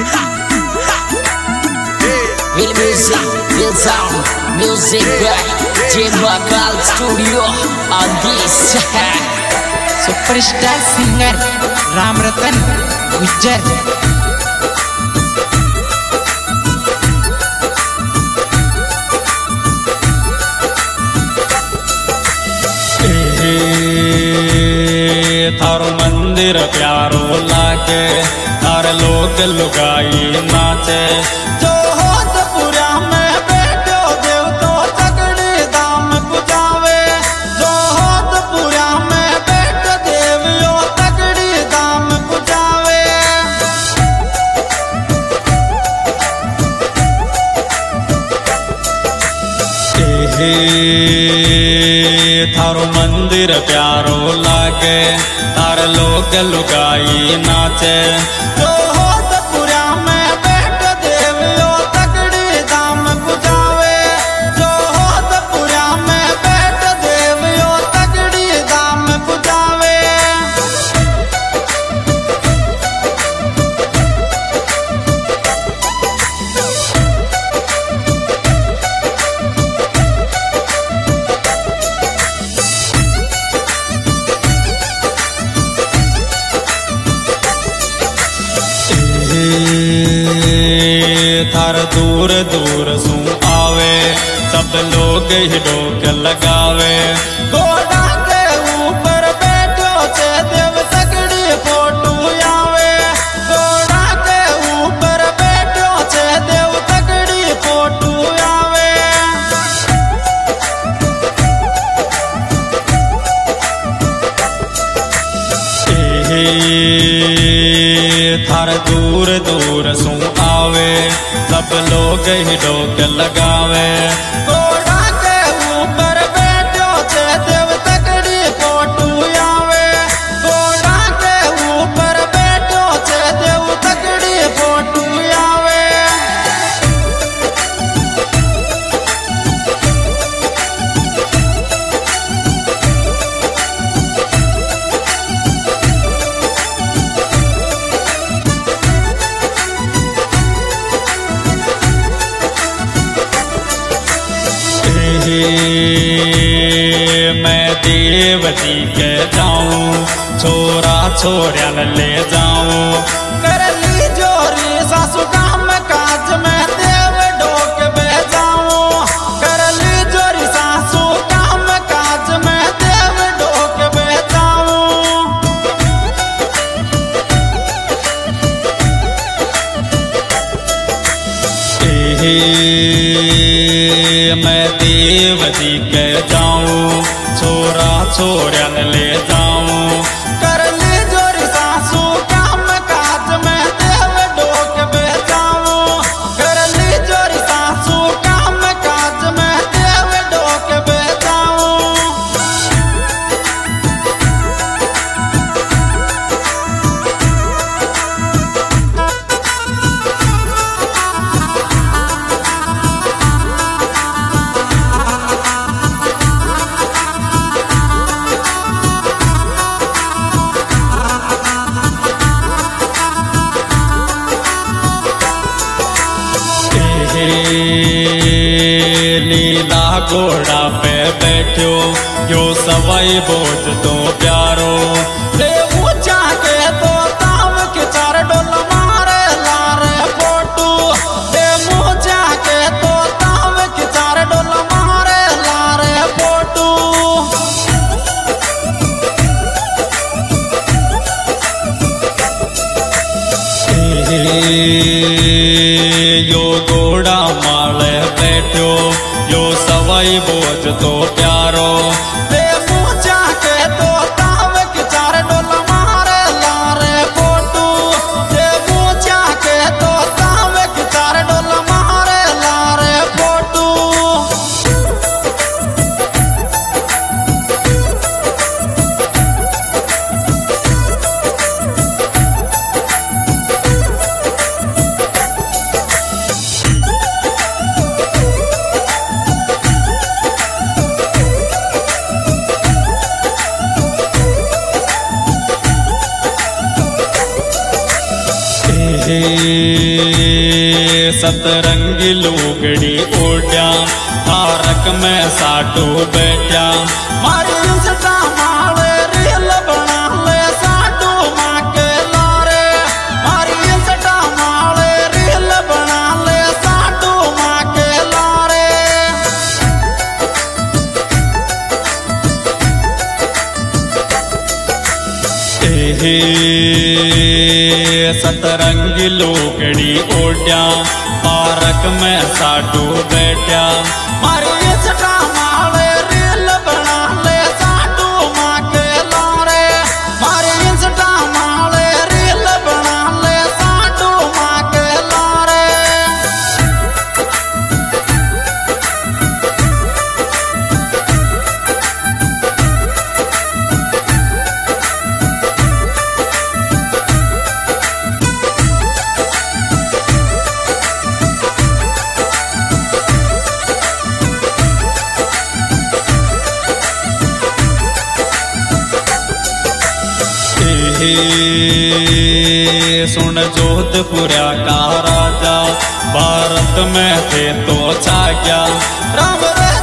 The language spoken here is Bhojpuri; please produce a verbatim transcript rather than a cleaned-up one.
Real music, real sound, music by J Bakal Studio on this. Superstar singer Ram Ratan Gujjar. थारो मंदिर प्यारो लागे, थार लोग लुगाई नाचे। जो होत पुरा में बैठो देव तो तगड़ी दाम पुजावे। जो होत पुरा में बैठो देव यो तगड़ी दाम पुजावे। थारो मंदिर प्यारो लागे, थार लोग लुगाई नाचे। जो होत पुरा में बैठो देव यो तगड़ी दाम पुजावे। जो होत पुरा में बैठो देव यो तगड़ी दाम पुजावे। थार दूर दूर सू आवे, सब लोग ही डोक लगावे। घोड़ा के ऊपर बैठो छे देव तगड़ी फोटो आवे। घोड़ा के ऊपर बैठो छे देव तगड़ी फोटो आवे। थार दूर दूर सू आवे, सब लोग ही डोक लगावे। घोड़ा के ऊपर बैठो छे देव तगड़ी फोटो आवे। घोड़ा के ऊपर बैठो छे देव तगड़ी फोटो आवे। मैं देवती के जाऊं, छोरा छोरिया ले जाऊं। कर ली जोरी सासू काम काज में देव डोक बे जाऊं। कर ली जोरी सासू काम काज में देव डोक बे जाऊं। मैं देवती के जाऊं, छोरा छोरिया ले जाऊं। कर ली जोरी सासू काम काज में देव डोक बे जाऊं। कर ली जोरी सासू काम काज में देव डोक बे जाऊं। लीला घोड़ा पे बैठो यो सवाई बोझ तो प्यारो। ले ऊंचा के तो ताव के चार डोल मारे लारे फोटू। ले ऊंचा के तो ताव के चार डोल मारे लारे फोटू। यो घोड़ा माले बैठो यो सवाई बोझ तो प्यारो। ले ऊंचा के तो ताव के चार डोल मारे लारे फोटू। ले ऊंचा के तो ताव के चार डोल मारे लारे फोटू। सतरंगी लुगड़ी ओढ़्या तारक में साटू बैठ्या मारी इंस्टा मारे रील बना ले साटू माँ के लारे मारी इंस्टा मारे रील बना ले साटू माँ के लारे सतरंगी लुगड़ी ओढ़्या पार्क में साटू बैठ्या मारी इंस्टा मारे रील बना ले साटू माँ के लारे मारी इंस्टा मारे रील बना ले साटू माँ के लारे सुन जोधपुरा का राजा भारत में थे तो छा गया राम रे